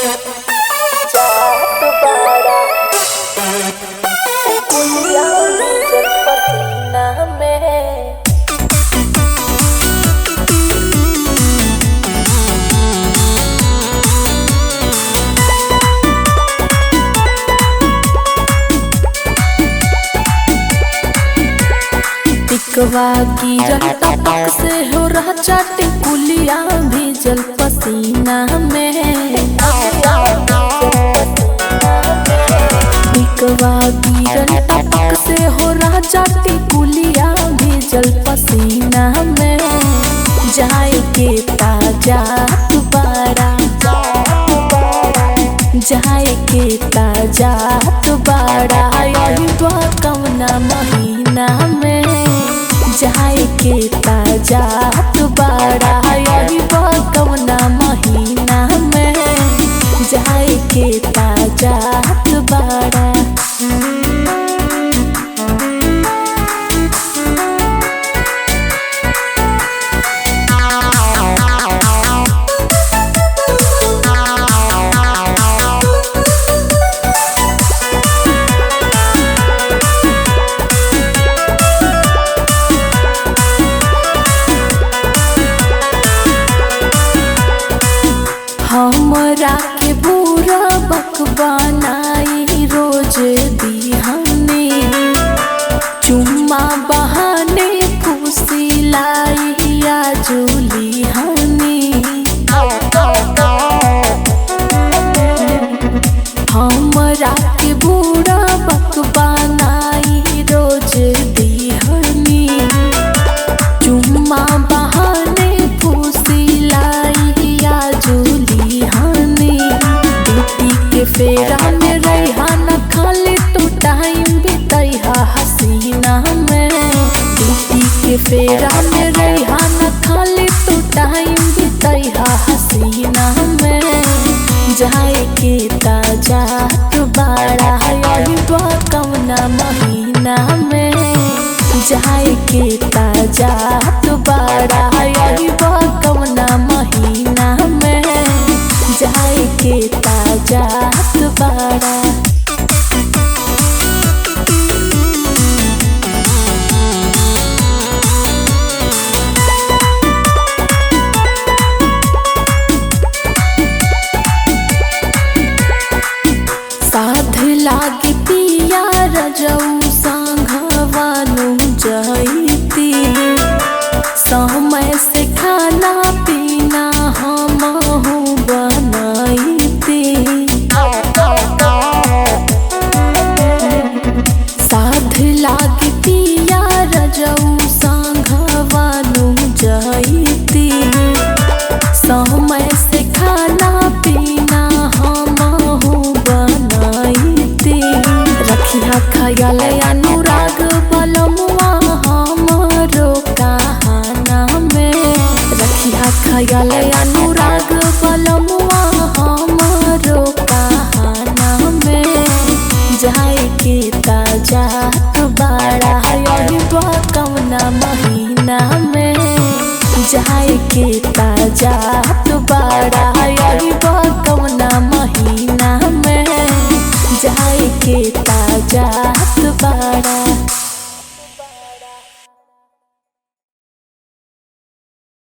जात बाड़ा कुलिया जल पसीना में। टिकवा गिरल टपक से हो रहा चाटे कुलिया भीजल पसीना में। टिकवा गिरल टपक से हो रहा चाटे कुलिया भीजल पसीना में। जाए के ताजा दोबारा जाए के ताजा दोबारा यही कौना महीना में। जाए के ताजा दोबारा यही कौना महीना में। जाए के ताजा दोबारा हमरा के बुरा बक बनाई रोज दीहने। चुम्मा बहाने खुशी लाई आजुली हने। हमरा के बुरा बक बनाई रोज दीहने। चुम्मा बहाने खुशी लाई आजुली हने। ड्यूटी के फेरा में रहा न खाली तो टाइम बितैहा हसीना में। ड्यूटी के फेरा में रहा न खाली तो टाइम बितैहा हसीना में। जाए के ताजा दोबारा यही कौना महीना में। जाए के ताजा दोबारा यही कौना महीना में। जाए के ताजा दोबारा साध लागे पिया रजऊ संघवानु जईती। समय से खाना पीना हमहु बनैती। साध लागे पिया रजऊ संघवानु जईती। समय से खाना पीना हमहु बनैती। रखिया खयाल अनुराग बलमुआ हमरो कहाना में। रखिया खयाल अनुराग बलमुआ हमरो कहाना में। जाए के ताजा दोबारा यही कौना महीना में। जाए के ताजा दोबारा